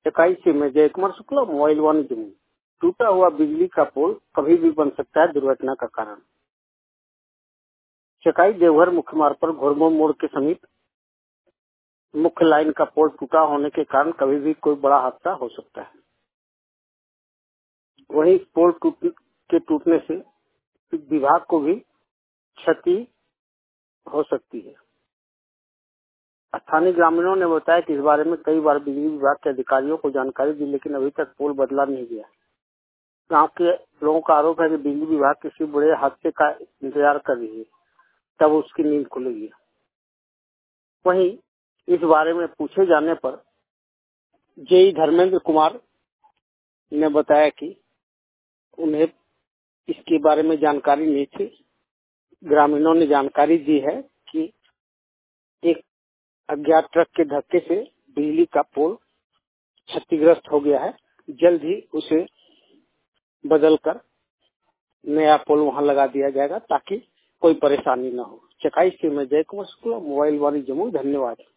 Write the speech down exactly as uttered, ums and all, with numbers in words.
चकाई से मैं Jai Kumar Shukla, mobile one Jamui. टूटा हुआ बिजली का पोल कभी भी बन सकता है दुर्घटना का कारण। चकाई देवघर मुख्य मार्ग पर घोरमो मोड़ के समीप मुख्य लाइन का पोल टूटा होने के कारण कभी भी कोई बड़ा हादसा हो सकता है। वहीं पोल टूट के टूटने से विभाग को भी क्षति हो सकती है। स्थानीय ग्रामीणों ने बताया कि इस बारे में कई बार बिजली विभाग के अधिकारियों को जानकारी दी, लेकिन अभी तक पोल बदला नहीं गया। गांव के लोगों का आरोप है कि बिजली विभाग किसी बड़े हादसे का इंतजार कर रही है, तब उसकी नींद खुलेगी। वहीं इस बारे में पूछे जाने पर जेई धर्मेंद्र कुमार ने बताया कि उन्हें इसके बारे में जानकारी नहीं थी। ग्रामीणों ने जानकारी दी है कि एक अज्ञात ट्रक के धक्के से बिजली का पोल क्षतिग्रस्त हो गया है। जल्द ही उसे बदलकर नया पोल वहां लगा दिया जाएगा ताकि कोई परेशानी न हो। चकाई से मैं जय कुमार शुक्ला, मोबाइल वाली जमुई। धन्यवाद।